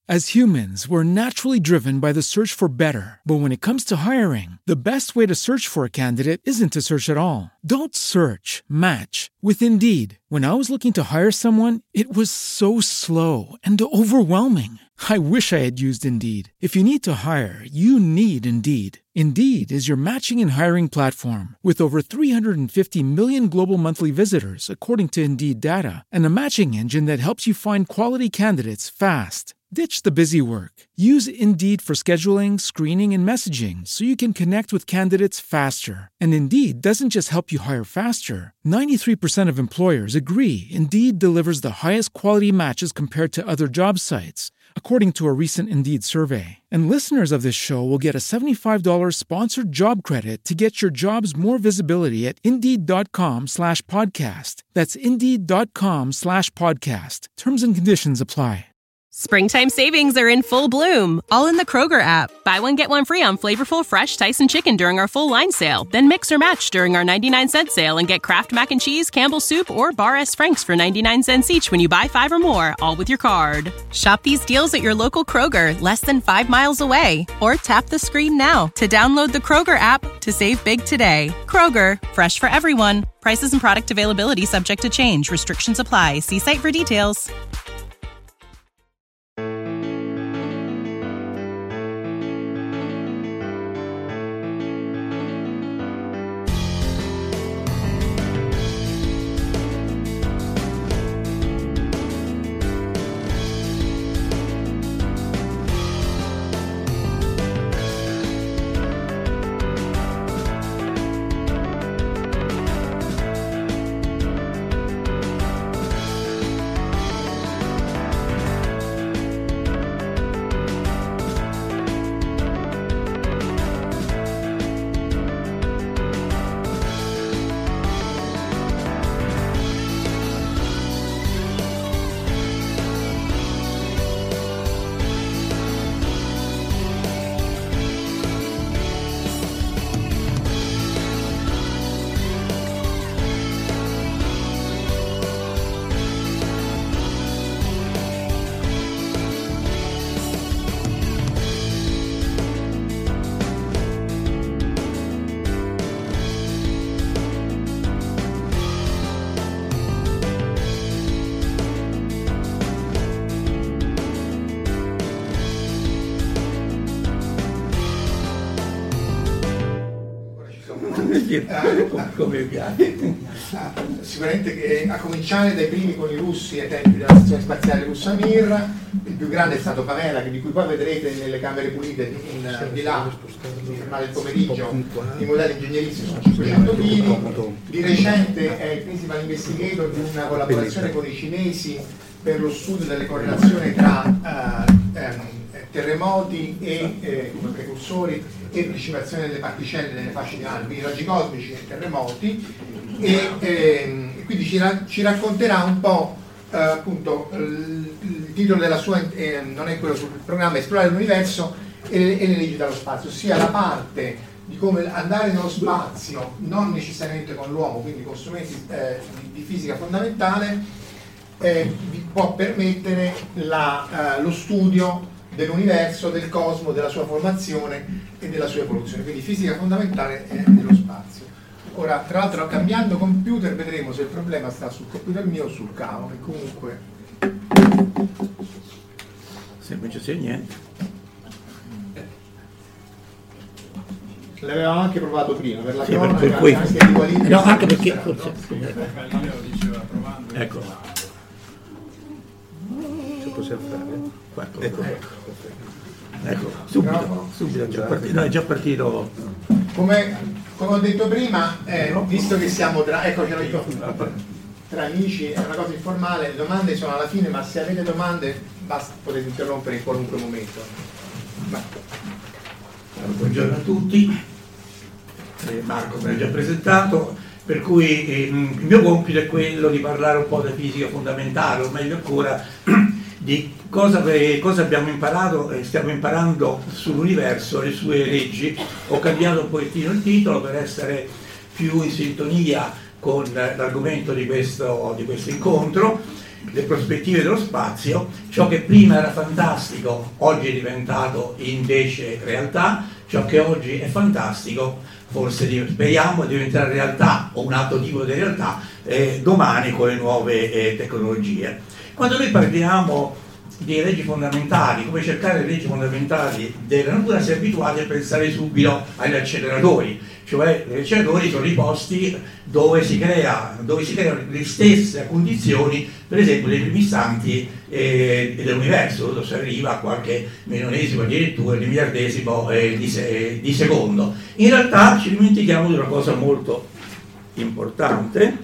As humans, we're naturally driven by the search for better. But when it comes to hiring, the best way to search for a candidate isn't to search at all. Don't search, match with Indeed. When I was looking to hire someone, it was so slow and overwhelming. I wish I had used Indeed. If you need to hire, you need Indeed. Indeed is your matching and hiring platform with over 350 million global monthly visitors, according to Indeed data, and a matching engine that helps you find quality candidates fast. Ditch the busy work. Use Indeed for scheduling, screening, and messaging so you can connect with candidates faster. And Indeed doesn't just help you hire faster. 93% of employers agree Indeed delivers the highest quality matches compared to other job sites, according to a recent Indeed survey. And listeners of this show will get a $75 sponsored job credit to get your jobs more visibility at Indeed.com/podcast. That's Indeed.com/podcast. Terms and conditions apply. Springtime savings are in full bloom, all in the Kroger app. Buy one, get one free on flavorful, fresh Tyson chicken during our full line sale. Then mix or match during our 99-cent sale and get Kraft Mac and Cheese, Campbell's Soup, or Bar S. Frank's for 99 cents each when you buy 5 or more, all with your card. Shop these deals at your local Kroger, less than 5 miles away. Or tap the screen now to download the Kroger app to save big today. Kroger, fresh for everyone. Prices and product availability subject to change. Restrictions apply. See site for details. come piace. Sicuramente a cominciare dai primi con i russi ai tempi della stazione spaziale russa Mir, il più grande è stato Pamela, di cui poi vedrete nelle camere pulite di là, di fermare il pomeriggio, i modelli ingegneristici sono 500 kg. Di recente è il principal investigator di una collaborazione con i cinesi per lo studio delle correlazioni tra terremoti e come precursori e precipitazione delle particelle nelle fasce di mare, quindi raggi cosmici e terremoti, e quindi ci racconterà un po' appunto il titolo della sua, non è quello sul programma, Esplorare l'universo e le leggi dello spazio, ossia la parte di come andare nello spazio, non necessariamente con l'uomo, quindi con strumenti di fisica fondamentale, vi può permettere lo studio dell'universo, del cosmo, della sua formazione e della sua evoluzione, quindi fisica fondamentale dello spazio. Ora, tra l'altro, cambiando computer vedremo se il problema sta sul computer mio o sul cavo, che comunque semplice se niente. L'avevamo anche provato prima per la cronaca, per cui... no, anche perché forse ecco, ci possiamo fare? Ecco, subito è già partito. Come ho detto prima, visto che siamo tra amici, è una cosa informale, le domande sono alla fine, ma se avete domande potete interrompere in qualunque momento. Buongiorno a tutti, Marco mi ha già presentato, per cui il mio compito è quello di parlare un po' di fisica fondamentale, o meglio ancora di cosa abbiamo imparato e stiamo imparando sull'universo, le sue leggi. Ho cambiato un pochettino il titolo per essere più in sintonia con l'argomento di questo incontro, le prospettive dello spazio, ciò che prima era fantastico oggi è diventato invece realtà, ciò che oggi è fantastico forse speriamo diventerà realtà o un altro tipo di realtà domani con le nuove tecnologie. Quando noi parliamo di leggi fondamentali, come cercare le leggi fondamentali della natura, si è abituati a pensare subito agli acceleratori, cioè gli acceleratori sono i posti dove si creano le stesse condizioni, per esempio nei primi istanti dell'universo, dove si arriva a qualche milionesimo addirittura di miliardesimo di secondo. In realtà ci dimentichiamo di una cosa molto importante,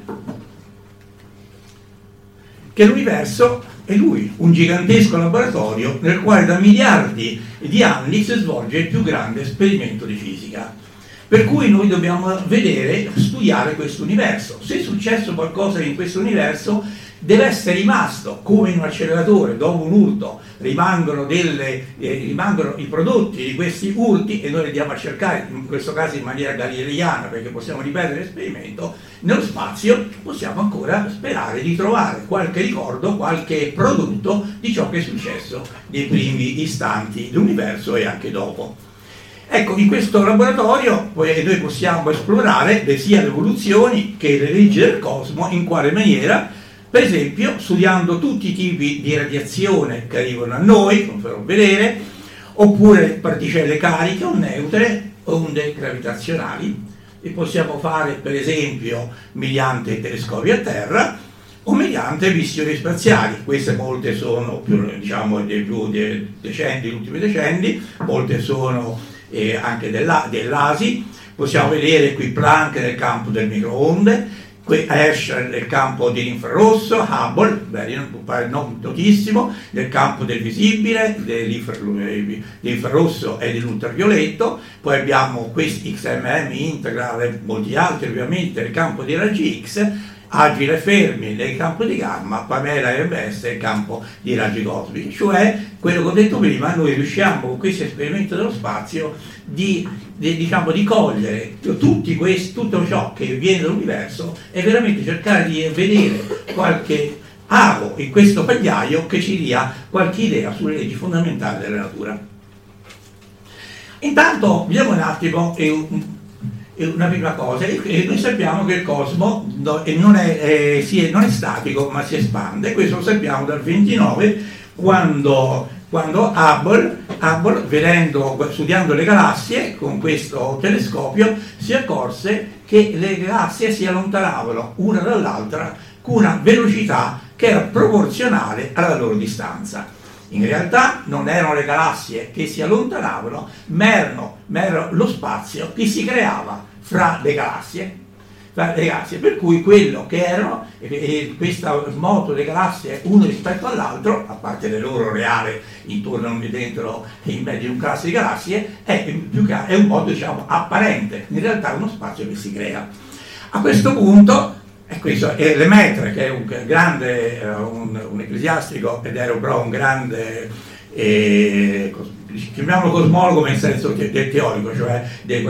che l'universo è lui, un gigantesco laboratorio nel quale da miliardi di anni si svolge il più grande esperimento di fisica. Per cui noi dobbiamo studiare questo universo. Se è successo qualcosa in questo universo, deve essere rimasto, come in un acceleratore, dopo un urto, rimangono i prodotti di questi urti e noi li andiamo a cercare, in questo caso in maniera galileiana, perché possiamo ripetere l'esperimento, nello spazio possiamo ancora sperare di trovare qualche ricordo, qualche prodotto di ciò che è successo nei primi istanti dell'universo e anche dopo. Ecco, in questo laboratorio noi possiamo esplorare sia le evoluzioni che le leggi del cosmo, in quale maniera, per esempio, studiando tutti i tipi di radiazione che arrivano a noi, come farò vedere, oppure particelle cariche o neutre, onde gravitazionali, e possiamo fare per esempio mediante telescopi a terra o mediante missioni spaziali. Queste molte sono più, diciamo, degli ultimi decenni, molte sono anche dell'ASI. Possiamo vedere qui Planck nel campo del microonde, qui Herschel nel campo dell'infrarosso, Hubble, non notissimo, nel campo del visibile, dell'infrarosso e dell'ultravioletto. Poi abbiamo questi XMM, Integral, molti altri ovviamente nel campo dei raggi X, Agile Fermi nel campo di gamma, Pamela e MS nel campo di raggi cosmici. Cioè, quello che ho detto prima, noi riusciamo con questo esperimento dello spazio di cogliere tutto ciò che viene dall'universo e veramente cercare di vedere qualche avo in questo pagliaio che ci dia qualche idea sulle leggi fondamentali della natura. Intanto vediamo un attimo una prima cosa, noi sappiamo che il cosmo non è statico ma si espande. Questo lo sappiamo dal 29, quando Hubble studiando le galassie con questo telescopio si accorse che le galassie si allontanavano una dall'altra con una velocità che era proporzionale alla loro distanza. In realtà non erano le galassie che si allontanavano, ma era lo spazio che si creava fra le galassie, per cui quello che erano, questa moto delle galassie uno rispetto all'altro, a parte le loro reale intorno dentro in mezzo di un classe di galassie, è un modo, diciamo, apparente, in realtà è uno spazio che si crea. A questo punto, questo è Lemaitre, che è un grande, un ecclesiastico ed era però un grande chiamiamolo cosmologo in senso teorico, cioè delle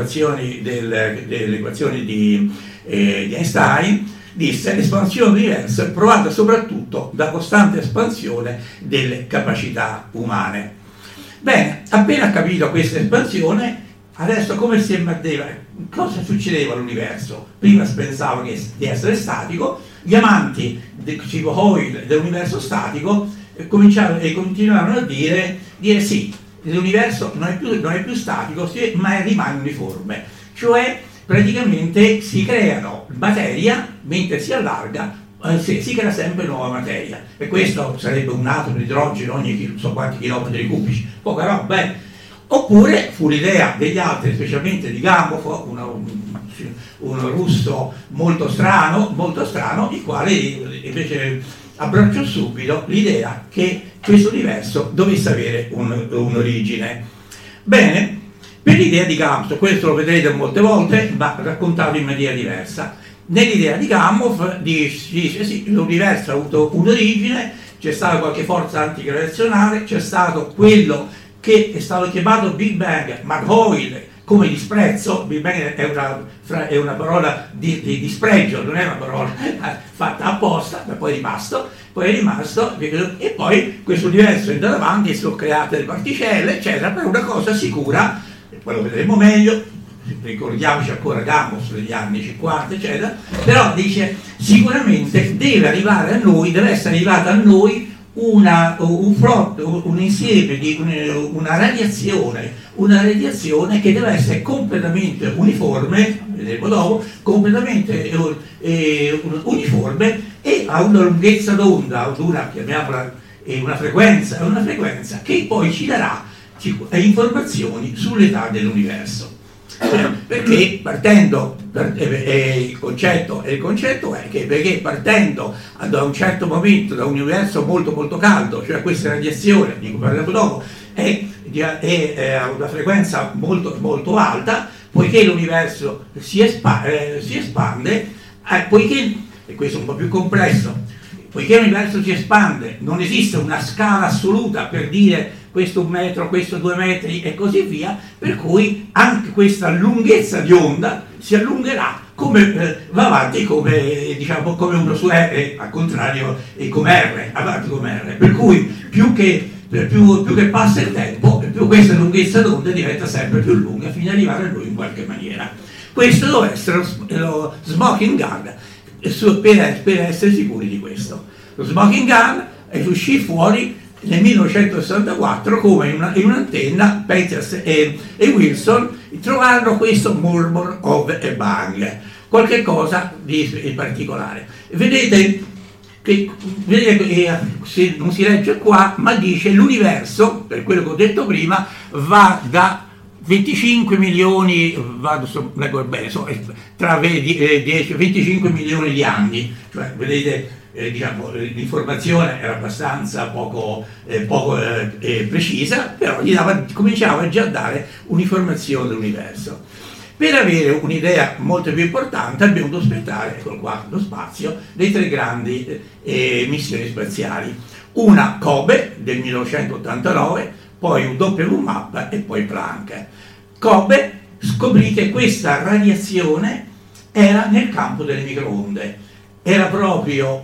equazioni di Einstein, disse: l'espansione dell'universo è provata soprattutto da costante espansione delle capacità umane. Bene, appena capito questa espansione, adesso come si emergeva, cosa succedeva all'universo? Prima si pensava di essere statico, gli amanti del tipo Hoyle dell'universo statico continuavano a dire sì, l'universo non è più statico, ma rimane uniforme, cioè praticamente si creano materia mentre si allarga, si crea sempre nuova materia, e questo sarebbe un atomo di idrogeno ogni non so quanti chilometri cubici, poca roba. Oppure fu l'idea degli altri, specialmente di Gamow, un russo molto strano, il quale invece abbracciò subito l'idea che questo universo dovesse avere un'origine. Bene, per l'idea di Gamow, questo lo vedrete molte volte, ma raccontato in maniera diversa. Nell'idea di Gamow dice sì, l'universo ha avuto un'origine, c'è stata qualche forza antigravitazionale, c'è stato quello che è stato chiamato Big Bang, ma Hoyle come disprezzo. Big Bang è una parola di spregio, non è una parola fatta apposta, ma poi è rimasto, poi è rimasto, e poi questo universo è andato avanti, sono create le particelle, eccetera, per una cosa sicura, e poi lo vedremo meglio, ricordiamoci ancora Gamos degli anni 50, eccetera, però dice sicuramente deve arrivare a noi, deve essere arrivata a noi un insieme di una radiazione che deve essere completamente uniforme, vedremo dopo, completamente uniforme e ha una lunghezza d'onda, chiamiamola una frequenza che poi ci darà informazioni sull'età dell'universo. Perché partendo il concetto è che perché partendo da un certo momento da un universo molto molto caldo, cioè questa radiazione di cui parliamo dopo è a una frequenza molto molto alta, poiché l'universo si espande, poiché, e questo è un po' più complesso, poiché l'universo si espande, non esiste una scala assoluta per dire questo 1 metro, questo 2 metri e così via, per cui anche questa lunghezza di onda si allungherà come va avanti come uno su R, al contrario, e come R, avanti come R, per cui più che passa il tempo, più questa lunghezza d'onda diventa sempre più lunga fino ad arrivare a noi in qualche maniera. Questo deve essere lo smoking gun, per essere sicuri di questo. Lo smoking gun uscì fuori nel 1964 come in un'antenna. Peters e Wilson trovarono questo murmur of a bang, qualche cosa di particolare. Vedete che se non si legge qua, ma dice l'universo, per quello che ho detto prima, va da 25 milioni, leggo bene, tra 10 e 25 milioni di anni, cioè vedete, l'informazione era abbastanza poco precisa, però cominciava già a dare un'informazione dell'universo. Per avere un'idea molto più importante abbiamo dovuto aspettare, eccolo qua, lo spazio, dei 3 grandi missioni spaziali, una COBE del 1989, poi un WMAP e poi Planck. COBE scoprì che questa radiazione era nel campo delle microonde, era proprio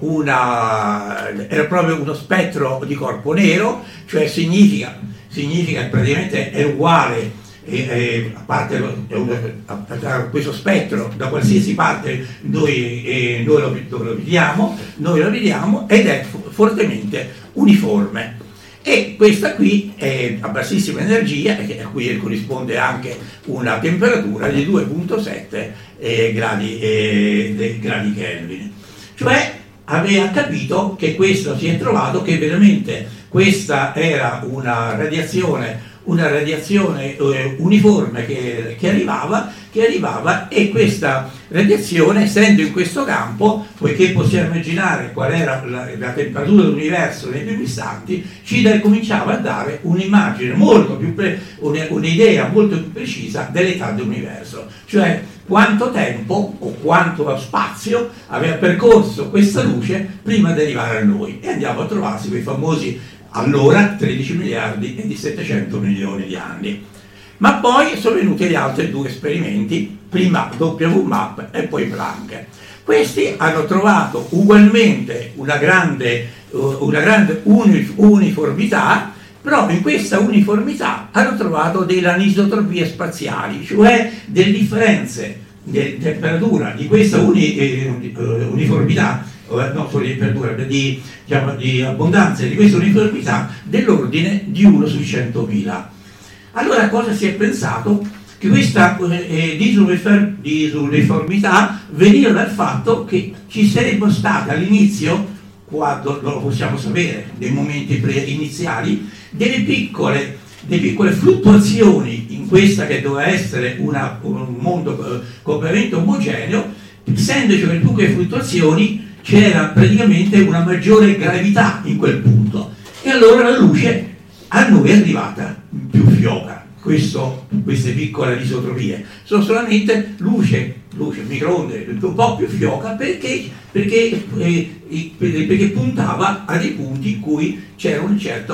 uno spettro di corpo nero, cioè significa che praticamente è uguale, a parte questo spettro da qualsiasi parte noi lo vediamo ed è fortemente uniforme. E questa qui è a bassissima energia, a cui corrisponde anche una temperatura di 2,7 gradi Kelvin. Cioè aveva capito che questo, si è trovato che veramente questa era una radiazione uniforme che arrivava, e questa radiazione, essendo in questo campo, poiché possiamo immaginare qual era la temperatura dell'universo nei primi istanti, cominciava a dare un'immagine un'idea molto più precisa dell'età dell'universo, cioè quanto tempo o quanto spazio aveva percorso questa luce prima di arrivare a noi, e andiamo a trovarsi quei famosi allora 13 miliardi e di 700 milioni di anni. Ma poi sono venuti gli altri 2 esperimenti, prima WMAP e poi Planck. Questi hanno trovato ugualmente una grande uniformità, però in questa uniformità hanno trovato delle anisotropie spaziali, cioè delle differenze di temperatura di questa uniformità, di abbondanza di questa uniformità dell'ordine di 1 su 100.000. Allora cosa si è pensato? Che questa disuniformità veniva dal fatto che ci sarebbero state all'inizio, quando lo possiamo sapere, nei momenti iniziali, delle piccole fluttuazioni in questa che doveva essere un mondo completamente omogeneo, essendoci quelle piccole fluttuazioni c'era praticamente una maggiore gravità in quel punto, e allora la luce a noi è arrivata più fioca. Queste piccole anisotropie sono solamente luce microonde un po' più fioca, perché puntava a dei punti in cui c'erano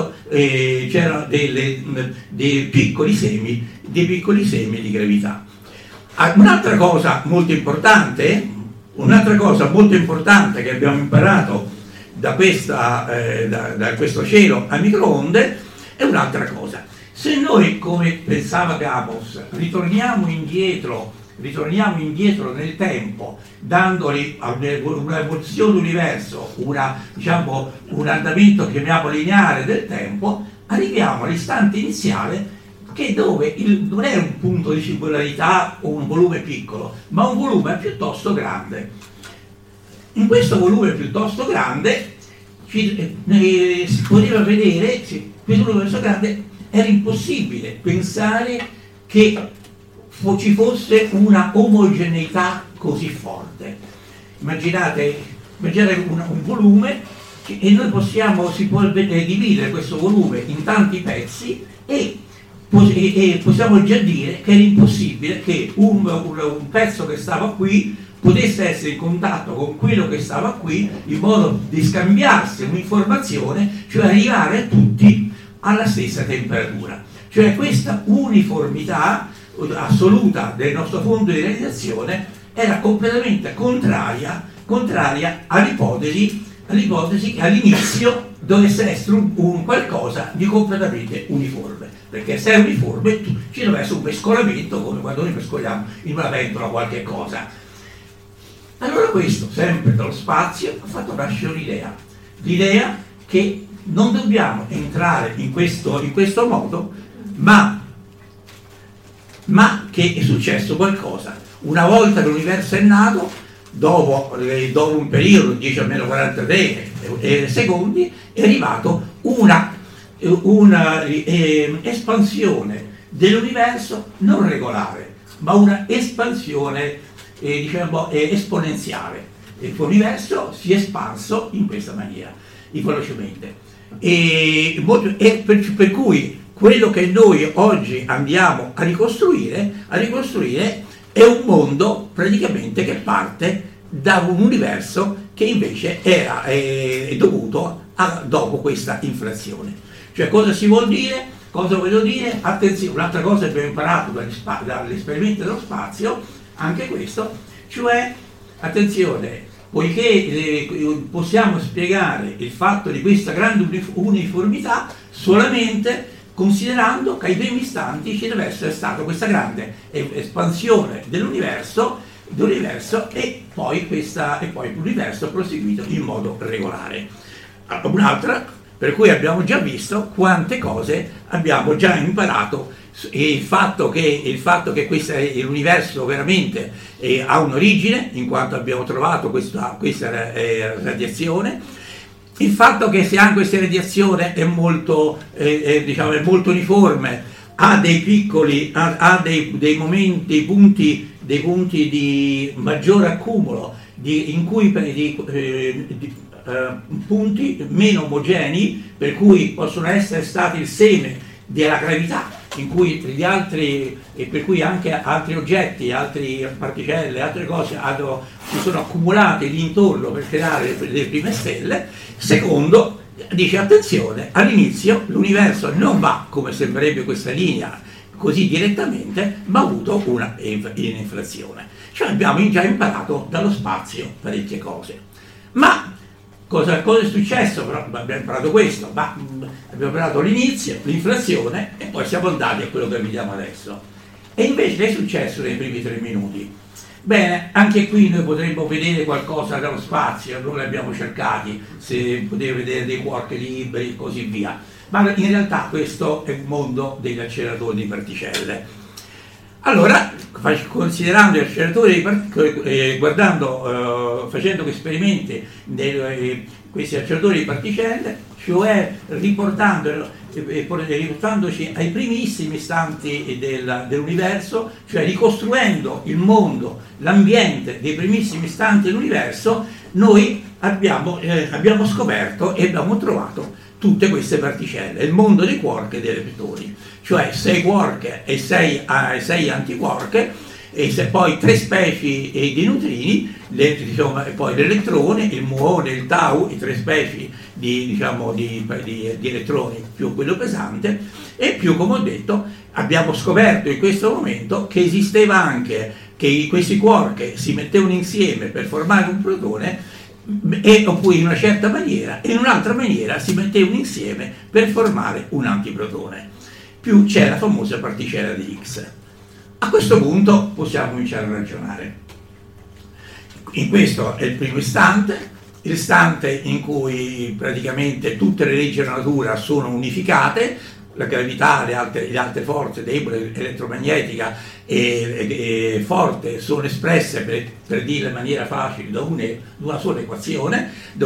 dei piccoli semi di gravità. Un'altra cosa molto importante che abbiamo imparato da questo cielo a microonde è un'altra cosa. Se noi, come pensava Gabos, ritorniamo indietro nel tempo, dandogli un'evoluzione dell'universo, un andamento chiamiamo lineare del tempo, arriviamo all'istante iniziale dove non è un punto di singolarità o un volume piccolo, ma un volume piuttosto grande. In questo volume piuttosto grande si poteva vedere, questo volume piuttosto grande, era impossibile pensare che ci fosse una omogeneità così forte. Immaginate un volume e noi si può dividere questo volume in tanti pezzi e possiamo già dire che era impossibile che un pezzo che stava qui potesse essere in contatto con quello che stava qui in modo di scambiarsi un'informazione, cioè arrivare tutti alla stessa temperatura. Cioè questa uniformità assoluta del nostro fondo di realizzazione era completamente contraria all'ipotesi che all'inizio dovesse essere un qualcosa di completamente uniforme, perché se è uniforme ci deve essere un mescolamento, come quando noi mescoliamo in una pentola qualche cosa. Allora questo, sempre dallo spazio, ha fatto nascere l'idea che non dobbiamo entrare in questo modo, ma che è successo qualcosa. Una volta che l'universo è nato, dopo un periodo 10⁻43 secondi, è arrivato una espansione dell'universo non regolare, ma una espansione esponenziale. L'universo si è espanso in questa maniera, velocemente. Per cui quello che noi oggi andiamo a ricostruire è un mondo praticamente che parte da un universo che invece era dovuto dopo questa inflazione. Cioè cosa si vuol dire? Cosa voglio dire? Attenzione, un'altra cosa che abbiamo imparato dagli esperimenti dello spazio, anche questo, cioè attenzione, poiché possiamo spiegare il fatto di questa grande uniformità solamente considerando che ai primi istanti ci deve essere stata questa grande espansione dell'universo e poi l'universo ha proseguito in modo regolare. Un'altra, per cui abbiamo già visto quante cose abbiamo già imparato, e il fatto che l'universo veramente ha un'origine, in quanto abbiamo trovato questa radiazione. Il fatto che se anche questa radiazione è molto uniforme, ha dei momenti, dei punti di maggiore accumulo, punti meno omogenei, per cui possono essere stati il seme della gravità, in cui gli altri, e per cui anche altri oggetti, altre particelle, altre cose si sono accumulate lì intorno per creare le prime stelle. Secondo, dice attenzione, all'inizio l'universo non va come sembrerebbe questa linea così direttamente, ma ha avuto un'inflazione. Cioè abbiamo già imparato dallo spazio parecchie cose. Ma cosa è successo? Però abbiamo imparato questo, ma abbiamo imparato l'inizio, l'inflazione, e poi siamo andati a quello che vediamo adesso. E invece che è successo nei primi 3 minuti? Bene, anche qui noi potremmo vedere qualcosa dallo spazio, noi l'abbiamo cercati, se potete vedere dei quark liberi e così via. Ma in realtà questo è il mondo degli acceleratori di particelle. Allora, considerando gli acceleratori di particelle, facendo esperimenti questi acceleratori di particelle, cioè riportandoci ai primissimi istanti dell'universo, cioè ricostruendo il mondo, l'ambiente dei primissimi istanti dell'universo, noi abbiamo scoperto e abbiamo trovato tutte queste particelle, il mondo dei quark e dei leptoni, cioè 6 quark e 6 antiquark, e poi 3 specie di neutrini, poi l'elettrone, il muone, il tau, e 3 specie di elettroni più quello pesante, e più, come ho detto, abbiamo scoperto in questo momento che esisteva anche che questi quark si mettevano insieme per formare un protone, oppure in una certa maniera, e in un'altra maniera si mettevano insieme per formare un antiprotone. Più c'è la famosa particella di Higgs. A questo punto possiamo cominciare a ragionare. In questo è il primo istante, l'istante in cui praticamente tutte le leggi della natura sono unificate, la gravità, le altre forze debole, elettromagnetica e forte sono espresse, per dirle in maniera facile, da una sola equazione,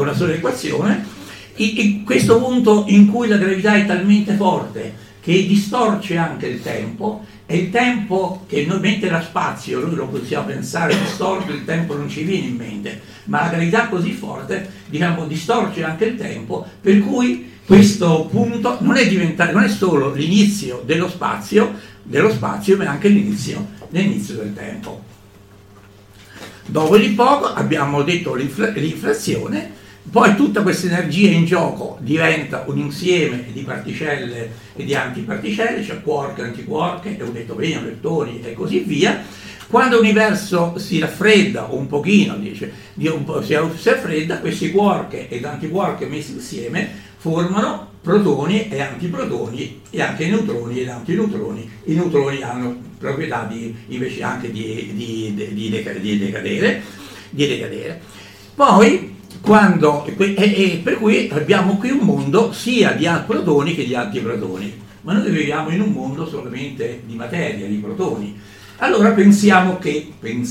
in questo punto in cui la gravità è talmente forte che distorce anche il tempo, e il tempo che noi mentre era spazio, noi lo possiamo pensare distorto, il tempo non ci viene in mente, ma la gravità così forte, diciamo, distorce anche il tempo, per cui questo punto non è solo l'inizio dello spazio, ma è anche l'inizio del tempo. Dopo di poco abbiamo detto l'inflazione, poi tutta questa energia in gioco diventa un insieme di particelle e di antiparticelle, cioè quark, antiquark, elettroni, leptoni e così via. Quando l'universo si raffredda un pochino, si raffredda, questi quark ed antiquark messi insieme formano protoni e antiprotoni, e anche neutroni ed antineutroni. I neutroni hanno proprietà invece anche di decadere. Poi per cui abbiamo qui un mondo sia di protoni che di antiprotoni, ma noi viviamo in un mondo solamente di materia, di protoni. Allora pensiamo che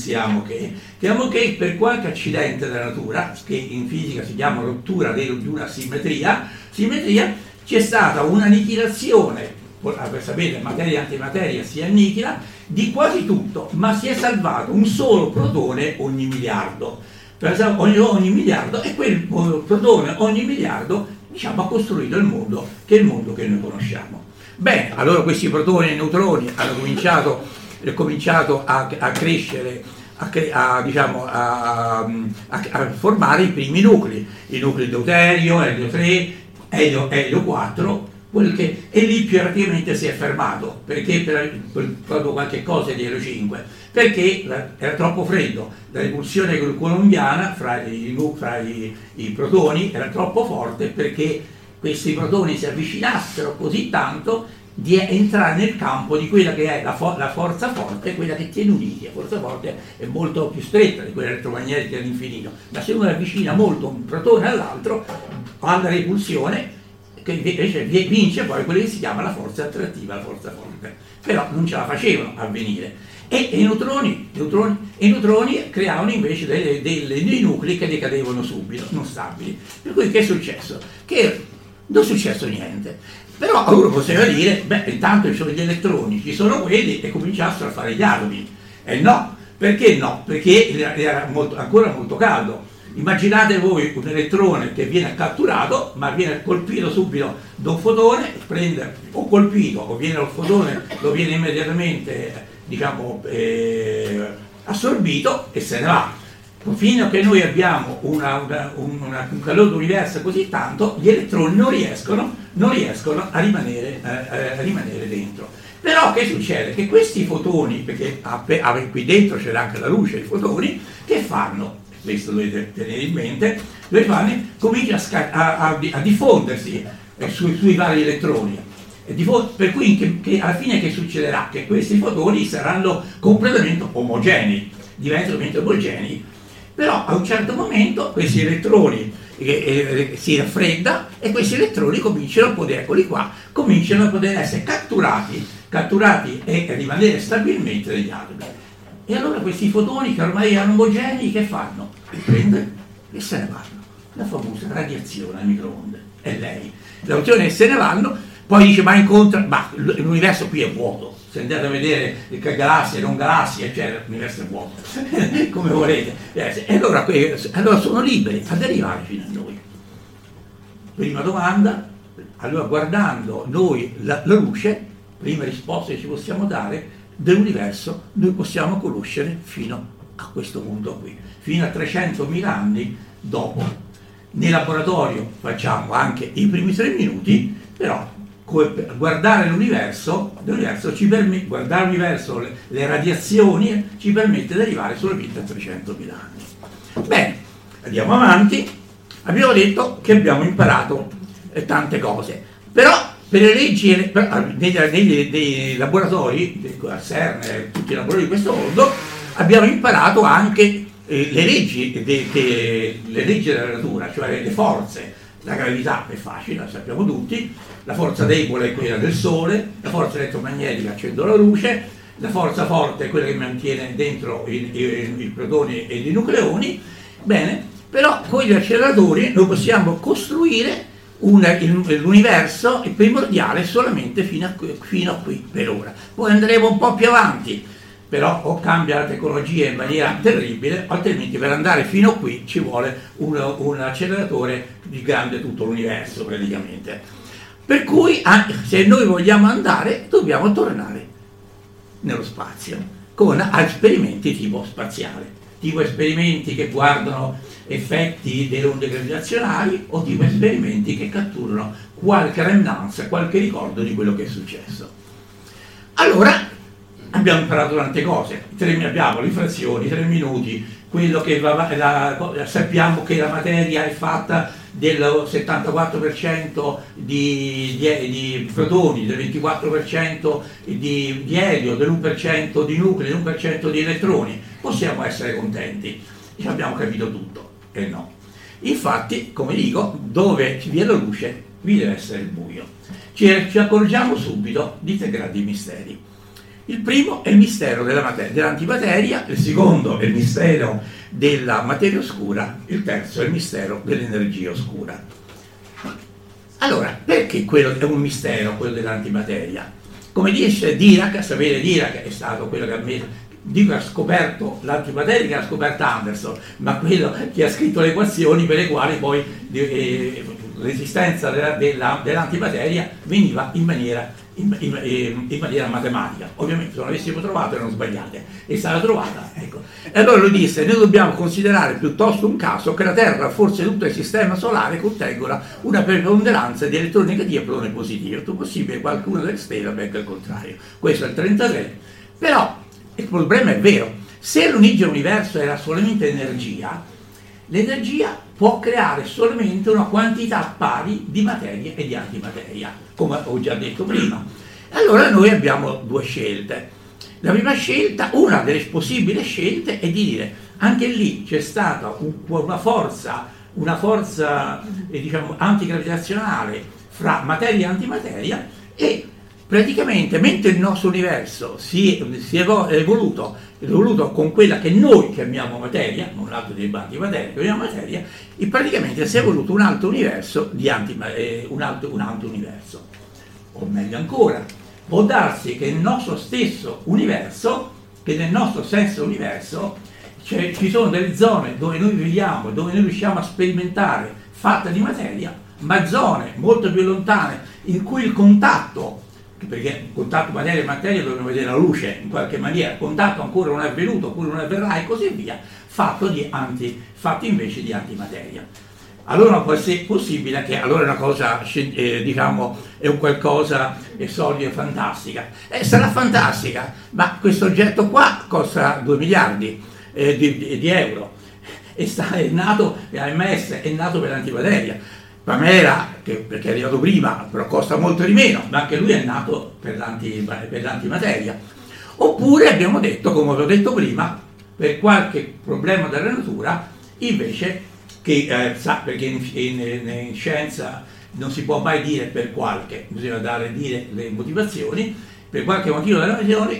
per qualche accidente della natura, che in fisica si chiama rottura di una simmetria, c'è stata un'annichilazione, per sapere materia e antimateria si annichila, di quasi tutto, ma si è salvato un solo protone ogni miliardo. Ogni miliardo, e quel protone ogni miliardo, diciamo, ha costruito il mondo che noi conosciamo. Bene, allora questi protoni e neutroni hanno cominciato a crescere, a formare i primi nuclei, i nuclei deuterio, elio 3, elio 4, e lì praticamente si è fermato, perché proprio qualche cosa di elio 5, perché era troppo freddo, la repulsione colombiana fra i protoni era troppo forte, perché questi protoni si avvicinassero così tanto di entrare nel campo di quella che è la forza forte, quella che tiene uniti. La forza forte è molto più stretta di quella elettromagnetica all'infinito, ma se uno avvicina molto un protone all'altro, ha la repulsione, che invece vince poi quella che si chiama la forza attrattiva, la forza forte. Però non ce la facevano a venire. E i neutroni creavano invece dei nuclei che decadevano subito, non stabili. Per cui che è successo? Che non è successo niente. Però uno poteva dire, intanto ci sono gli elettroni, ci sono quelli, e cominciassero a fare gli atomi. E no, perché no? Perché era ancora molto caldo. Immaginate voi un elettrone che viene catturato, ma viene colpito subito da un fotone, prende o colpito, o viene il fotone, lo viene immediatamente, assorbito e se ne va. Fino a che noi abbiamo un calore d'universo così tanto, gli elettroni non riescono a rimanere dentro. Però che succede? Che questi fotoni, perché qui dentro c'era anche la luce, i fotoni, che fanno? Questo dovete tenere in mente, comincia a diffondersi sui vari elettroni. Per cui alla fine che succederà? Che questi fotoni saranno completamente omogenei, diventano omogenei, però a un certo momento questi elettroni si raffredda, e questi elettroni cominciano a poter essere catturati e rimanere stabilmente negli atomi. E allora questi fotoni, che ormai erano omogenei, che fanno? Prendono e se ne vanno. La famosa radiazione a microonde. È lei. La radiazione che se ne vanno, poi dice, ma l'universo qui è vuoto. Se andate a vedere galassie, non galassie, eccetera, l'universo è vuoto. Come volete. E allora sono liberi ad arrivare fino a noi. Prima domanda, allora guardando noi la luce, prima risposta che ci possiamo dare dell'universo, noi possiamo conoscere fino a questo punto qui, fino a 300.000 anni dopo. Nel laboratorio facciamo anche i primi 3 minuti, però guardare l'universo ci permette, guardare l'universo, le radiazioni, ci permette di arrivare solamente a 300.000 anni. Bene, andiamo avanti, abbiamo detto che abbiamo imparato tante cose, però per le leggi, nei laboratori, al CERN, tutti i laboratori di questo mondo, abbiamo imparato anche le leggi della natura, cioè le forze. La gravità è facile, la sappiamo tutti, la forza debole è quella del Sole, la forza elettromagnetica accende la luce, la forza forte è quella che mantiene dentro i protoni e i nucleoni. Bene, però con gli acceleratori noi possiamo costruire l'universo primordiale solamente fino a qui per ora. Poi andremo un po' più avanti, però o cambia la tecnologia in maniera terribile, altrimenti per andare fino a qui ci vuole un acceleratore di grande tutto l'universo praticamente. Per cui se noi vogliamo andare dobbiamo tornare nello spazio con esperimenti tipo spaziale, tipo esperimenti che guardano effetti delle onde gravitazionali o tipo esperimenti che catturano qualche remnanza, qualche ricordo di quello che è successo. Allora abbiamo imparato tante cose, abbiamo le frazioni, 3 minuti, quello che sappiamo che la materia è fatta del 74% di protoni, del 24% di elio, dell'1% di nuclei, dell'1% di elettroni. Possiamo essere contenti, abbiamo capito tutto, e no. Infatti, come dico, dove vi è la luce vi deve essere il buio. Ci accorgiamo subito di 3 grandi misteri. Il primo è il mistero dell'antimateria, il secondo è il mistero della materia oscura, il terzo è il mistero dell'energia oscura. Allora, perché quello è un mistero, quello dell'antimateria? Come dice Dirac, sapete Dirac è stato quello che ha scoperto l'antimateria, che ha scoperto Anderson, ma quello che ha scritto le equazioni per le quali poi l'esistenza dell'antimateria veniva in maniera matematica. Ovviamente se non l'avessimo trovato erano sbagliate, è stata trovata, ecco. E allora lui disse: noi dobbiamo considerare piuttosto un caso che la Terra, forse tutto il sistema solare, contengono una preponderanza di elettroni negativi e protoni positivi. È tutto possibile che qualcuna delle stelle avvenga il contrario. Questo è il 33. Però il problema è vero: se l'origine universo era solamente energia, l'energia può creare solamente una quantità pari di materia e di antimateria, come ho già detto prima. Allora noi abbiamo 2 scelte. La prima scelta, una delle possibili scelte, è di dire: anche lì c'è stata una forza diciamo antigravitazionale fra materia e antimateria, e praticamente mentre il nostro universo si è evoluto con quella che noi chiamiamo materia, non l'altro di antimateria, chiamiamo materia, e praticamente si è evoluto un altro universo un altro universo. O meglio ancora, può darsi che nel nostro stesso universo, che nel nostro stesso universo ci sono delle zone dove noi viviamo, dove noi riusciamo a sperimentare fatte di materia, ma zone molto più lontane in cui il contatto, perché il contatto materia e materia dobbiamo vedere la luce in qualche maniera, il contatto ancora non è avvenuto, oppure non avverrà e così via, fatto invece di antimateria. Allora può essere possibile che allora è una cosa, diciamo, è un qualcosa solida e fantastica. Sarà fantastica, ma questo oggetto qua costa 2 miliardi di euro, è nato, AMS è nato per l'antimateria. Pamela, perché è arrivato prima, però costa molto di meno, ma anche lui è nato per l'antimateria. Oppure abbiamo detto, come avevo detto prima, per qualche problema della natura, invece, perché in scienza non si può mai dire per qualche, bisogna dire le motivazioni, per qualche motivo della ragione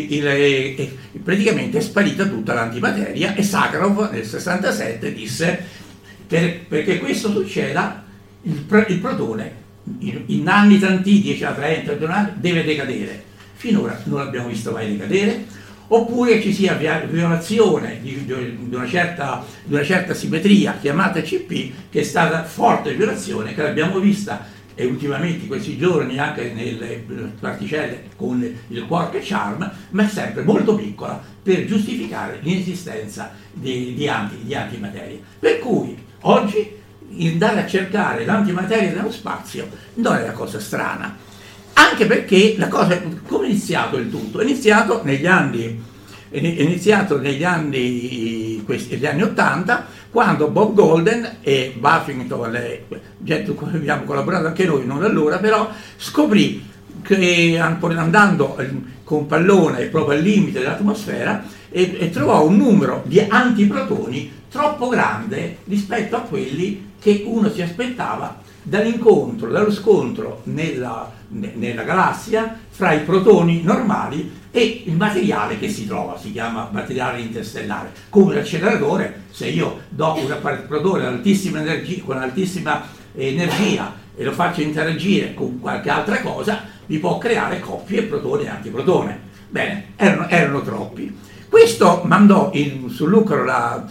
praticamente è sparita tutta l'antimateria, e Sakharov nel 67 disse: perché questo succeda, il protone in anni tanti, 10 a 30 deve decadere. Finora non l'abbiamo visto mai decadere, oppure ci sia violazione di una certa simmetria chiamata CP, che è stata forte violazione, che l'abbiamo vista e ultimamente in questi giorni anche nelle particelle con il quark charm, ma è sempre molto piccola per giustificare l'inesistenza di antimateria. Per cui oggi andare a cercare l'antimateria nello spazio non è una cosa strana, anche perché la cosa, come è iniziato il tutto? È iniziato negli anni è iniziato negli anni 80, quando Bob Golden e Buffington, gente con cui abbiamo collaborato anche noi, non allora, però scoprì che andando con pallone proprio al limite dell'atmosfera e trovò un numero di antiprotoni troppo grande rispetto a quelli che uno si aspettava dallo scontro nella galassia fra i protoni normali e il materiale che si trova, si chiama materiale interstellare. Come l'acceleratore, se io do un protone con altissima energia e lo faccio interagire con qualche altra cosa, mi può creare coppie protone e antiprotone. Bene, erano troppi. Questo mandò sul lucro la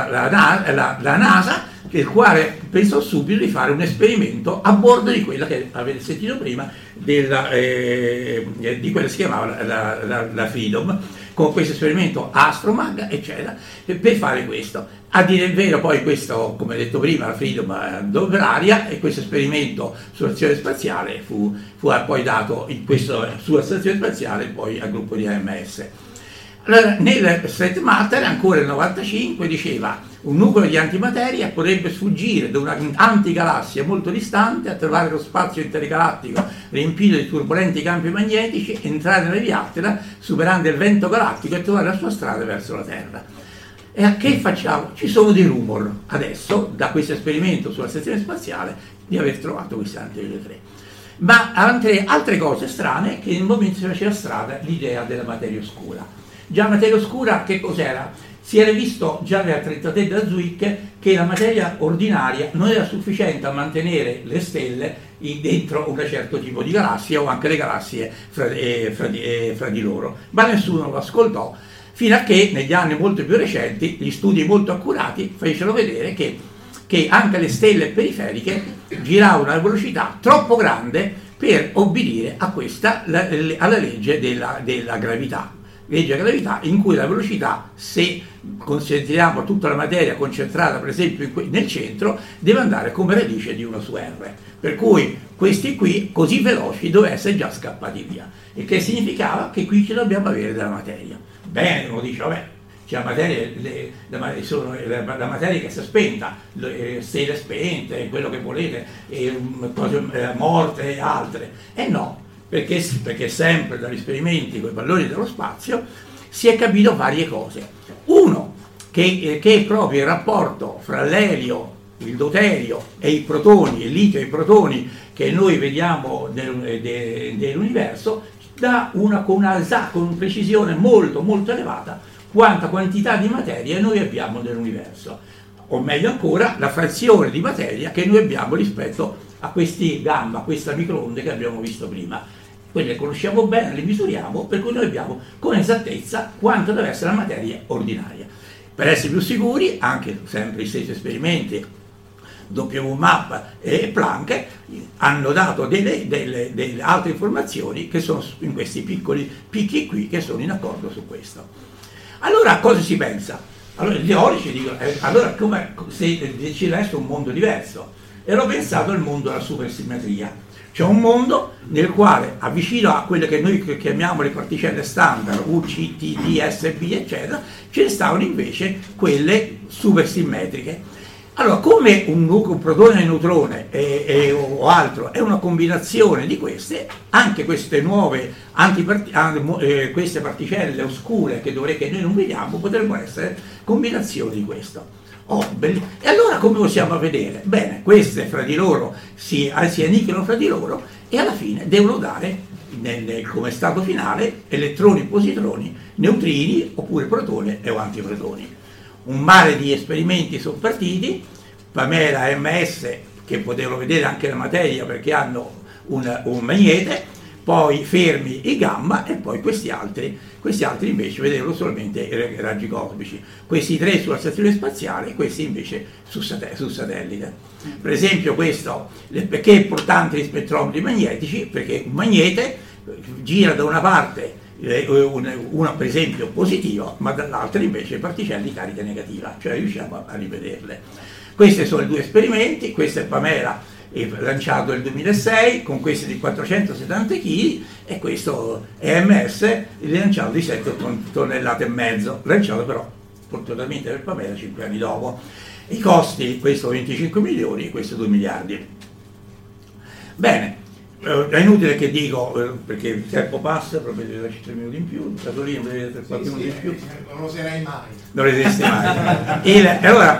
NASA, il quale pensò subito di fare un esperimento a bordo di quella che avete sentito prima, di quella che si chiamava la Freedom, con questo esperimento Astromag, eccetera, per fare questo. A dire il vero, poi questo, come detto prima, la Freedom andò per aria, e questo esperimento sulla stazione spaziale fu poi dato sulla stazione spaziale poi al gruppo di AMS. Allora, nel Strait Matter, ancora nel 95, diceva: un nucleo di antimateria potrebbe sfuggire da una antigalassia molto distante, attraversare lo spazio intergalattico riempito di turbolenti campi magnetici, entrare nella Via Lattea, superando il vento galattico e trovare la sua strada verso la Terra. E a che facciamo? Ci sono dei rumor adesso, da questo esperimento sulla stazione spaziale, di aver trovato questi anti-3. Ma altre cose strane, che nel momento si faceva strada l'idea della materia oscura. Già la materia oscura che cos'era? Si era visto già nella 33 da Zwick che la materia ordinaria non era sufficiente a mantenere le stelle dentro un certo tipo di galassia, o anche le galassie fra di loro, ma nessuno lo ascoltò, fino a che negli anni molto più recenti gli studi molto accurati fecero vedere che anche le stelle periferiche giravano a una velocità troppo grande per obbedire alla legge della gravità. Legge della gravità, in cui la velocità, se consideriamo tutta la materia concentrata per esempio nel centro, deve andare come radice di 1 su R, per cui questi qui così veloci dovevano essere già scappati via, il che significava che qui ci dobbiamo avere della materia. Bene, uno dice, vabbè, c'è la materia che si è spenta, stelle spente, quello che volete, cose morte e altre, e no. Perché sempre dagli esperimenti con i palloni dello spazio si è capito varie cose. Uno, che è proprio il rapporto fra l'elio, il deuterio e i protoni, il litio e i protoni che noi vediamo nell'universo, dà con precisione molto molto elevata quanta quantità di materia noi abbiamo nell'universo, o meglio ancora la frazione di materia che noi abbiamo rispetto a questi gamma, a questa microonde che abbiamo visto prima. Quelle le conosciamo bene, le misuriamo, per cui noi abbiamo con esattezza quanto deve essere la materia ordinaria. Per essere più sicuri, anche sempre gli stessi esperimenti, WMAP e Planck, hanno dato delle altre informazioni che sono in questi piccoli picchi qui, che sono in accordo su questo. Allora, cosa si pensa? Allora, gli teorici dicono, allora come se ci resta un mondo diverso? E l'ho pensato al mondo della supersimmetria. C'è un mondo nel quale, vicino a quelle che noi chiamiamo le particelle standard, U, C, T, D, S, B, eccetera, ce ne stavano invece quelle supersimmetriche. Allora, come un protone e un neutrone o altro è una combinazione di queste, anche queste nuove queste particelle oscure che noi non vediamo potrebbero essere combinazioni di questo. E allora come possiamo vedere? Bene, queste fra di loro si annichilano fra di loro e alla fine devono dare come stato finale elettroni, positroni, neutrini oppure protoni o antiprotoni. Un mare di esperimenti sono partiti, Pamela e MS che potevano vedere anche la materia perché hanno un magnete, poi Fermi i gamma e poi questi altri invece vedevano solamente i raggi cosmici, questi 3 sulla stazione spaziale e questi invece su satellite. Per esempio questo, perché è importante gli spettrometri magnetici? Perché un magnete gira da una parte una per esempio positiva, ma dall'altra invece particelle di carica negativa, cioè riusciamo a rivederle. Questi sono i 2 esperimenti, questa è Pamela lanciato nel 2006 con questi di 470 kg, e questo EMS rilanciato di 7 tonnellate e mezzo, lanciato però fortunatamente per Pamela 5 anni dopo. I costi, questo 25 milioni e questo 2 miliardi. Bene, è inutile che dico, perché il tempo passa, probabilmente darci 3 minuti in più, Casolino mi deve 4 minuti in più. Non lo userai mai. Non lo useresti mai. Allora,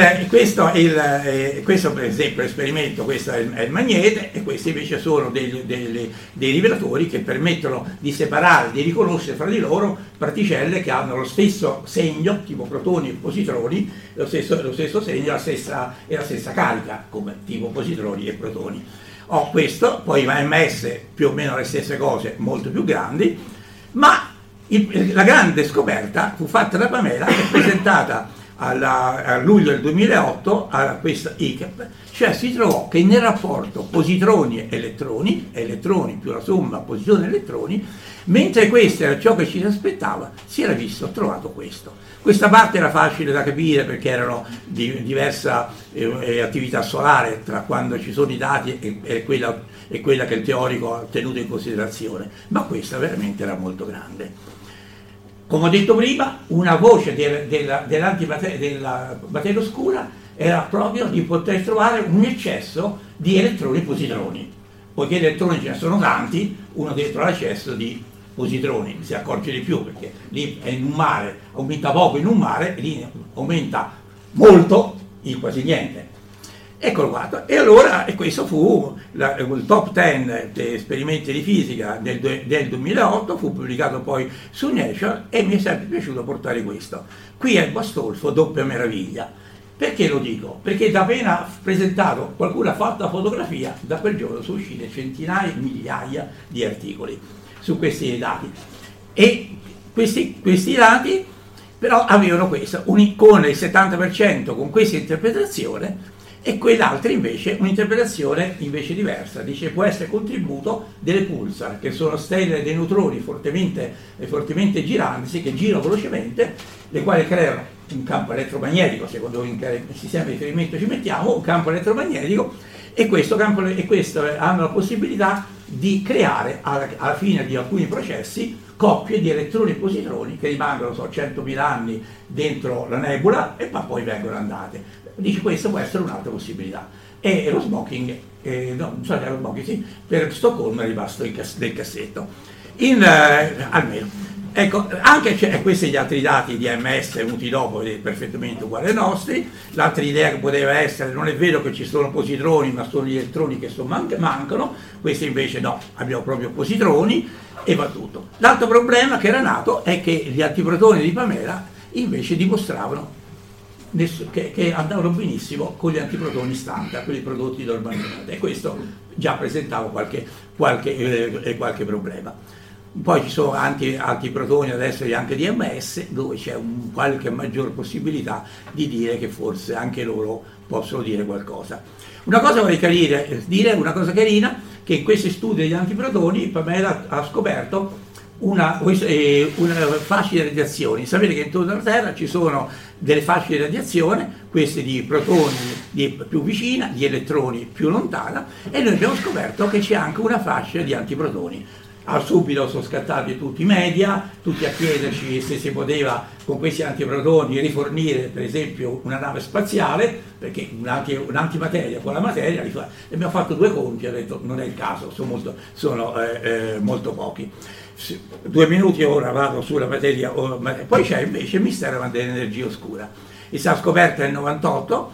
questo per esempio l'esperimento, questo è il magnete, e questi invece sono dei rivelatori che permettono di separare, di riconoscere fra di loro particelle che hanno lo stesso segno, tipo protoni e positroni, lo stesso segno e la stessa carica, come tipo positroni e protoni. Questo, poi EMS più o meno le stesse cose, molto più grandi, ma la grande scoperta fu fatta da Pamela e presentata a luglio del 2008 a questa ICAP, cioè si trovò che nel rapporto positroni e elettroni più la somma positroni-elettroni, mentre questo era ciò che ci si aspettava, si era trovato questo. Questa parte era facile da capire perché erano di diversa attività solare tra quando ci sono i dati e quella che il teorico ha tenuto in considerazione, ma questa veramente era molto grande. Come ho detto prima, una voce della materia oscura era proprio di poter trovare un eccesso di elettroni e positroni. Poiché gli elettroni ce ne sono tanti, uno deve trovare l'eccesso di positroni, si accorge di più, perché lì è in un mare, aumenta poco in un mare, e lì aumenta molto in quasi niente. Eccolo qua. E allora questo fu il top 10 degli esperimenti di fisica del 2008, fu pubblicato poi su Nature, e mi è sempre piaciuto portare questo. Qui è Bastolfo, doppia meraviglia. Perché lo dico? Perché da appena presentato, qualcuno ha fatto la fotografia, da quel giorno sono uscite centinaia, migliaia di articoli su questi dati. E questi dati però avevano questo, con il 70% con questa interpretazione, e quell'altra invece un'interpretazione invece diversa. Dice può essere contributo delle pulsar, che sono stelle dei neutroni fortemente giranti, che girano velocemente, le quali creano un campo elettromagnetico, secondo il sistema di riferimento ci mettiamo, un campo elettromagnetico, e questo hanno la possibilità di creare alla fine di alcuni processi coppie di elettroni e positroni che rimangono 100.000 anni dentro la nebula e poi vengono andate. Dice questa può essere un'altra possibilità. E lo smoking, per Stoccolma è rimasto del cassetto. Almeno. Ecco, anche questi gli altri dati di EMS venuti dopo, perfettamente uguali ai nostri. L'altra idea che poteva essere, non è vero che ci sono positroni, ma sono gli elettroni che mancano, questi invece no, abbiamo proprio positroni, e va tutto. L'altro problema che era nato è che gli antiprotoni di Pamela invece dimostravano che andavano benissimo con gli antiprotoni standard, quelli prodotti normalmente, e questo già presentava qualche problema. Poi ci sono anche antiprotoni adesso anche di EMS, dove c'è qualche maggior possibilità di dire che forse anche loro possono dire qualcosa. Una cosa vorrei dire, una cosa carina, che in questi studi degli antiprotoni Pamela ha scoperto una fascia di radiazioni. Sapete che intorno alla Terra ci sono delle fasce di radiazione, queste di protoni più vicina, di elettroni più lontana, e noi abbiamo scoperto che c'è anche una fascia di antiprotoni. Subito sono scattati tutti i media, tutti a chiederci se si poteva con questi antiprotoni rifornire per esempio una nave spaziale, perché un'antimateria con la materia, abbiamo fatto 2 conti, ho detto non è il caso, sono molto pochi. 2 minuti ora vado sulla materia, poi c'è invece il mistero dell'energia oscura. È stata scoperta nel 98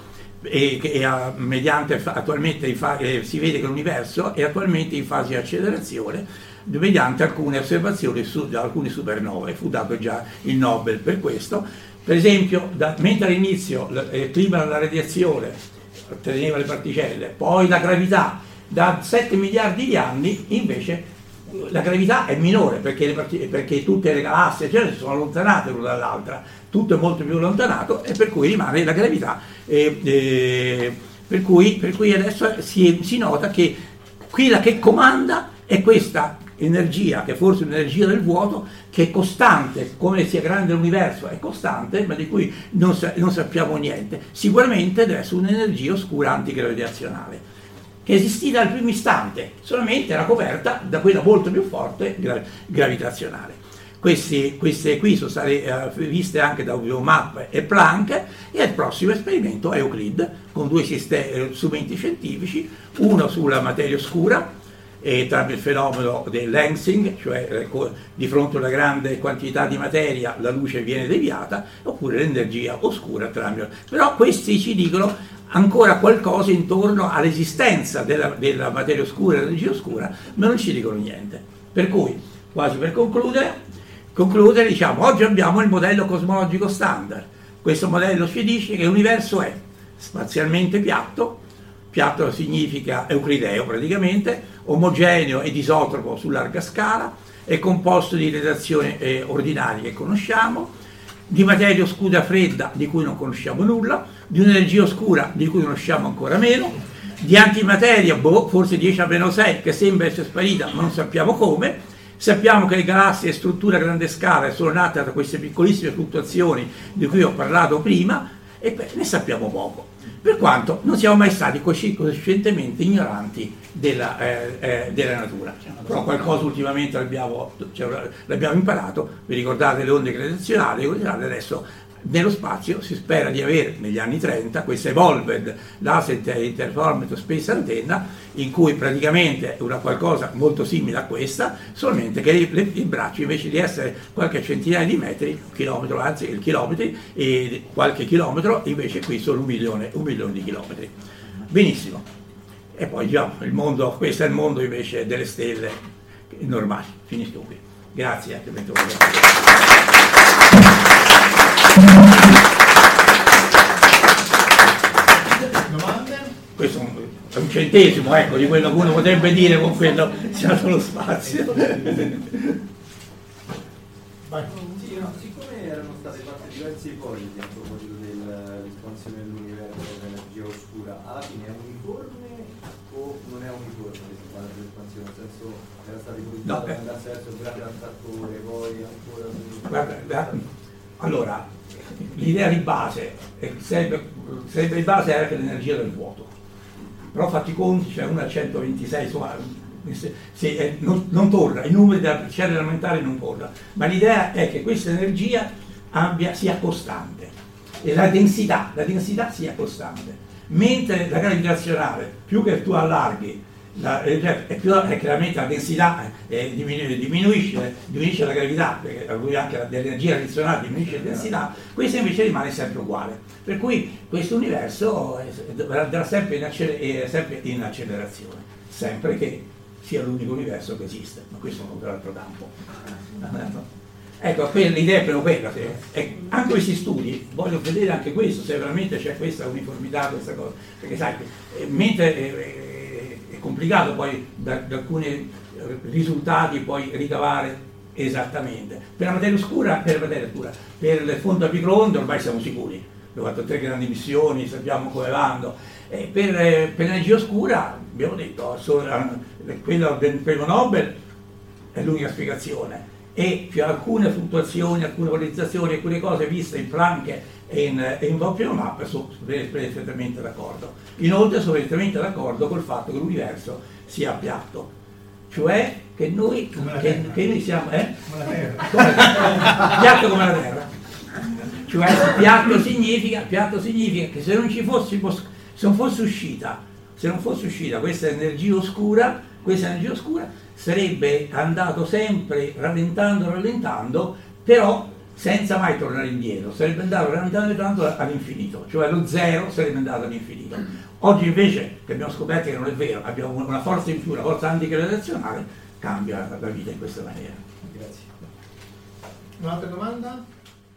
mediante attualmente si vede che l'universo è attualmente in fase di accelerazione mediante alcune osservazioni su alcune supernove. Fu dato già il Nobel per questo. Per esempio, mentre all'inizio il clima della radiazione teneva le particelle, poi la gravità, da 7 miliardi di anni invece la gravità è minore, perché tutte le galassie si sono allontanate l'una dall'altra, tutto è molto più allontanato, e per cui rimane la gravità. Per cui adesso si nota che qui la che comanda è questa energia, che forse è un'energia del vuoto, che è costante, come sia grande l'universo è costante, ma di cui non sappiamo niente. Sicuramente deve essere un'energia oscura antigravitazionale. che è esistita al primo istante, solamente era coperta da quella molto più forte gravitazionale. Queste qui sono state viste anche da Weomap e Planck, e il prossimo esperimento è Euclid, con 2 strumenti scientifici, uno sulla materia oscura, e tramite il fenomeno del lensing, cioè di fronte a una grande quantità di materia la luce viene deviata, oppure l'energia oscura tramite. Però questi ci dicono ancora qualcosa intorno all'esistenza della materia oscura e dell'energia oscura, ma non ci dicono niente. Per cui, quasi per concludere, diciamo, oggi abbiamo il modello cosmologico standard. Questo modello ci dice che l'universo è spazialmente piatto significa euclideo praticamente, omogeneo ed isotropo su larga scala, è composto di radiazioni ordinarie che conosciamo, di materia oscura fredda di cui non conosciamo nulla, di un'energia oscura di cui conosciamo ancora meno, di antimateria, forse 10⁻⁶, che sembra essere sparita ma non sappiamo come. Sappiamo che le galassie e strutture a grande scala sono nate da queste piccolissime fluttuazioni di cui ho parlato prima, e ne sappiamo poco, per quanto non siamo mai stati coscientemente ignoranti della natura. Però qualcosa ultimamente l'abbiamo imparato. Vi ricordate le onde gravitazionali? Adesso nello spazio si spera di avere, negli anni 30, questa Evolved Laser Interferometer Space Antenna, in cui praticamente è una qualcosa molto simile a questa, solamente che il braccio, invece di essere qualche centinaia di metri, chilometro, anzi chilometri, e qualche chilometro, invece qui sono un milione di chilometri. Benissimo. E poi già il mondo, questo è il mondo invece delle stelle normali. Finisco qui. Grazie. Domande? Questo è un centesimo, ecco, di quello che uno potrebbe dire con quello sia sullo spazio. Vai. Sì, no, siccome erano state fatte diverse ipotesi a proposito dell'espansione dell'universo e dell'energia oscura, alla fine è uniforme o non è uniforme che si parla dell'espansione? Nel senso, era stato ipotizzato che andasse verso il grande attrattore, poi ancora più... Guarda, allora, l'idea di base sarebbe di base anche l'energia del vuoto, però fatti i conti, c'è 1 a 126, insomma, non torna, i numeri della particella elementare non torna, ma l'idea è che questa energia sia costante e la densità sia costante, mentre la gravitazionale, più che tu allarghi, è chiaramente la densità diminuisce la gravità, perché anche l'energia addizionale diminuisce la densità, questa invece rimane sempre uguale, per cui questo universo andrà sempre in accelerazione, sempre che sia l'unico universo che esiste, ma questo è un altro campo. Ecco, l'idea è proprio quella, anche questi studi, voglio vedere anche questo, se veramente c'è questa uniformità, questa cosa, perché sai, mentre è complicato poi da alcuni risultati poi ricavare esattamente. Per la materia oscura, per il fondo a microonde ormai siamo sicuri, abbiamo fatto 3 grandi missioni, sappiamo come vanno. Per l'energia oscura abbiamo detto, quello del premio Nobel è l'unica spiegazione, e c'è alcune fluttuazioni, alcune polarizzazioni, alcune cose viste in Planck e in Weomap sono perfettamente d'accordo. Inoltre sono perfettamente d'accordo col fatto che l'universo sia piatto, cioè che noi siamo Come la Terra. piatto come la Terra, cioè piatto significa che se non fosse uscita questa energia oscura sarebbe andato sempre rallentando, però senza mai tornare indietro, sarebbe andato rallentando all'infinito, cioè lo zero sarebbe andato all'infinito. Oggi invece, che abbiamo scoperto che non è vero, abbiamo una forza in più, una forza antigravitazionale, cambia la vita in questa maniera. Grazie. Un'altra domanda?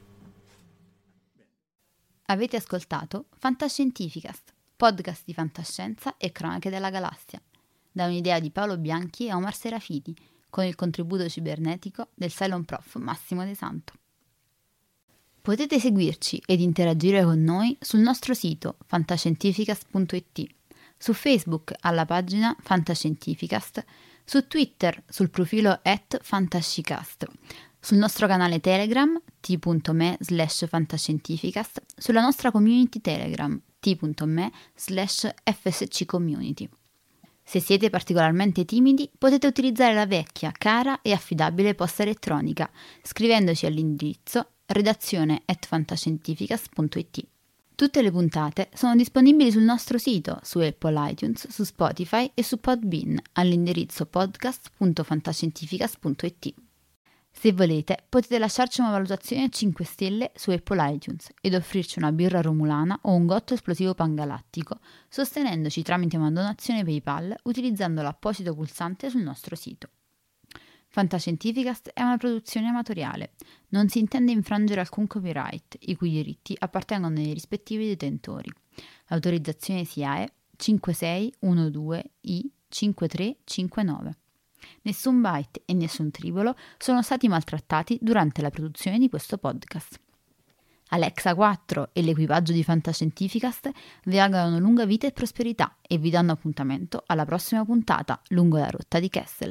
Avete ascoltato Fantascientificast, podcast di fantascienza e cronache della galassia, da un'idea di Paolo Bianchi e Omar Serafiti, con il contributo cibernetico del Cylon Prof Massimo De Santo. Potete seguirci ed interagire con noi sul nostro sito fantascientificast.it, su Facebook alla pagina Fantascientificast, su Twitter sul profilo @fantascicast, sul nostro canale Telegram t.me/fantascientificast, sulla nostra community Telegram t.me/fsccommunity. Se siete particolarmente timidi, potete utilizzare la vecchia, cara e affidabile posta elettronica, scrivendoci all'indirizzo redazione@fantascientificast.it. Tutte le puntate sono disponibili sul nostro sito, su Apple iTunes, su Spotify e su Podbean, all'indirizzo podcast.fantascientificast.it. Se volete, potete lasciarci una valutazione a 5 stelle su Apple iTunes ed offrirci una birra romulana o un gotto esplosivo pangalattico, sostenendoci tramite una donazione PayPal utilizzando l'apposito pulsante sul nostro sito. Fantascientificast è una produzione amatoriale. Non si intende infrangere alcun copyright, i cui diritti appartengono ai rispettivi detentori. L'autorizzazione SIAE 5612I5359. Nessun byte e nessun tribolo sono stati maltrattati durante la produzione di questo podcast. Alexa 4 e l'equipaggio di Fantascientificast vi augurano lunga vita e prosperità e vi danno appuntamento alla prossima puntata lungo la rotta di Kessel.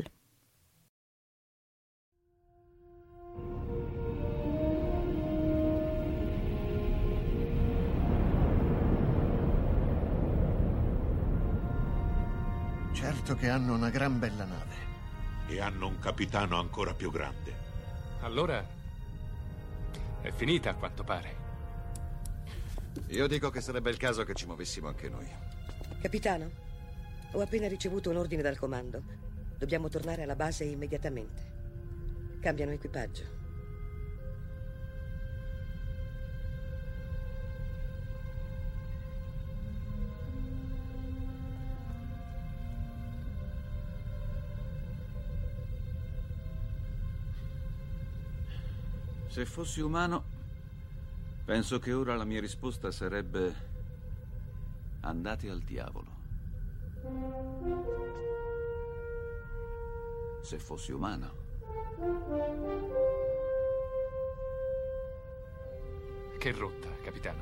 Certo che hanno una gran bella nave. E hanno un capitano ancora più grande. Allora è finita, a quanto pare. Io dico che sarebbe il caso che ci muovessimo anche noi. Capitano, ho appena ricevuto un ordine dal comando. Dobbiamo tornare alla base immediatamente. Cambiano equipaggio. Se fossi umano, penso che ora la mia risposta sarebbe: andate al diavolo. Se fossi umano. Che rotta, capitano?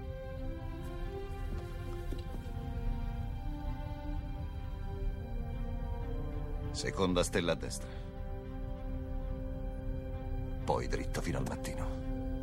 Seconda stella a destra. Poi dritto fino al mattino.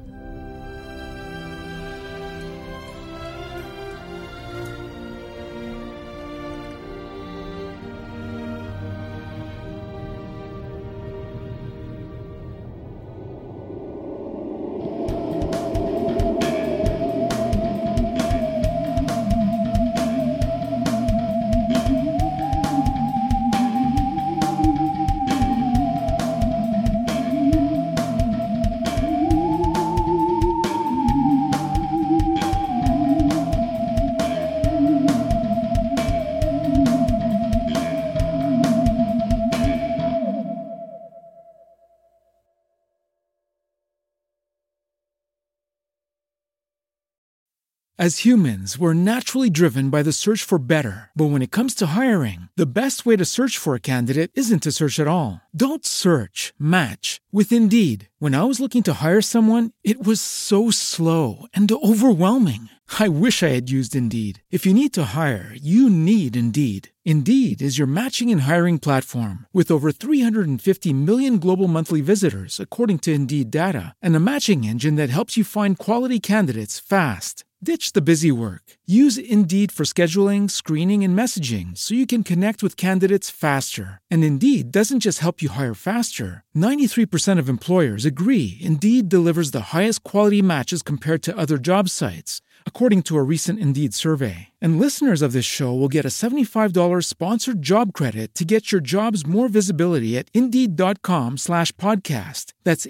As humans, we're naturally driven by the search for better. But when it comes to hiring, the best way to search for a candidate isn't to search at all. Don't search, match with Indeed. When I was looking to hire someone, it was so slow and overwhelming. I wish I had used Indeed. If you need to hire, you need Indeed. Indeed is your matching and hiring platform with over 350 million global monthly visitors, according to Indeed data, and a matching engine that helps you find quality candidates fast. Ditch the busy work. Use Indeed for scheduling, screening, and messaging so you can connect with candidates faster. And Indeed doesn't just help you hire faster. 93% of employers agree Indeed delivers the highest quality matches compared to other job sites, according to a recent Indeed survey. And listeners of this show will get a $75 sponsored job credit to get your jobs more visibility at Indeed.com/podcast. That's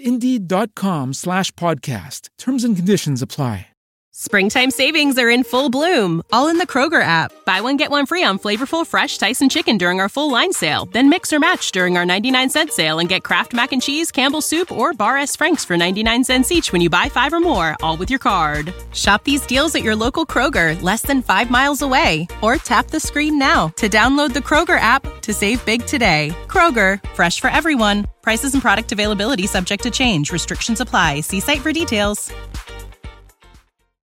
Indeed.com/podcast. Terms and conditions apply. Springtime savings are in full bloom, all in the Kroger app. Buy one, get one free on flavorful, fresh Tyson chicken during our full line sale. Then mix or match during our 99-cent sale and get Kraft Mac and Cheese, Campbell's Soup, or Bar S. Frank's for 99 cents each when you buy 5 or more, all with your card. Shop these deals at your local Kroger, less than 5 miles away. Or tap the screen now to download the Kroger app to save big today. Kroger, fresh for everyone. Prices and product availability subject to change. Restrictions apply. See site for details.